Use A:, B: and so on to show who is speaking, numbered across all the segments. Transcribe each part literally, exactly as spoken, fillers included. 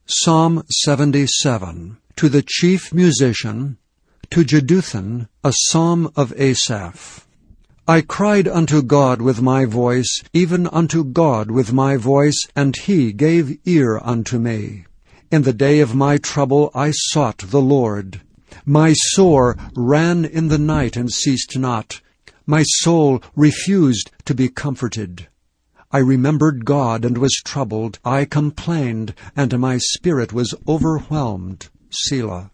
A: Psalm seventy-seven. To the chief musician, to Jeduthun, a psalm of Asaph. I cried unto God with my voice, even unto God with my voice, and he gave ear unto me. In the day of my trouble I sought the Lord. My sore ran in the night and ceased not. My soul refused to be comforted. I remembered God and was troubled. I complained, and my spirit was overwhelmed. Selah.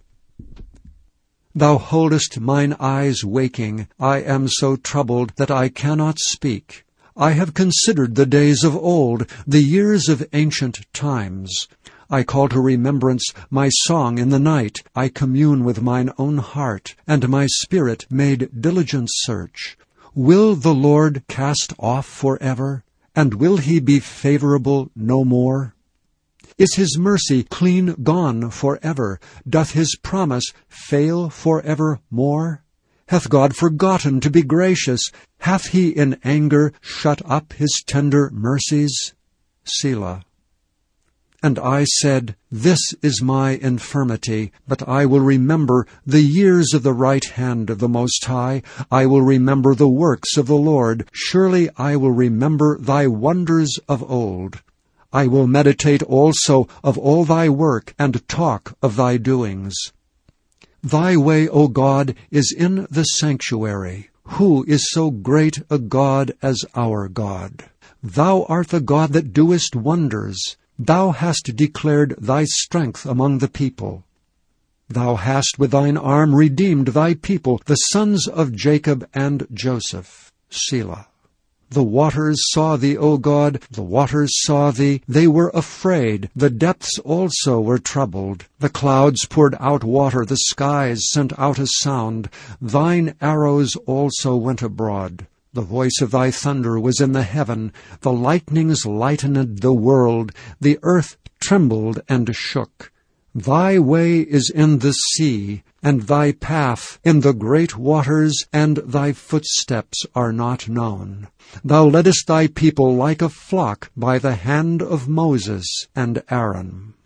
A: Thou holdest mine eyes waking. I am so troubled that I cannot speak. I have considered the days of old, the years of ancient times. I call to remembrance my song in the night. I commune with mine own heart, and my spirit made diligent search. Will the Lord cast off forever? And will he be favorable no more? Is his mercy clean gone forever? Doth his promise fail forevermore? Hath God forgotten to be gracious? Hath he in anger shut up his tender mercies? Selah. And I said, This is my infirmity, but I will remember the years of the right hand of the Most High. I will remember the works of the Lord. Surely I will remember thy wonders of old. I will meditate also of all thy work, and talk of thy doings. Thy way, O God, is in the sanctuary. Who is so great a God as our God? Thou art the God that doest wonders. Thou hast declared thy strength among the people. Thou hast with thine arm redeemed thy people, the sons of Jacob and Joseph. Selah. The waters saw thee, O God, the waters saw thee. They were afraid. The depths also were troubled. The clouds poured out water. The skies sent out a sound. Thine arrows also went abroad. The voice of thy thunder was in the heaven. The lightnings lightened the world. The earth trembled and shook. Thy way is in the sea, and thy path in the great waters, and thy footsteps are not known. Thou leddest thy people like a flock by the hand of Moses and Aaron.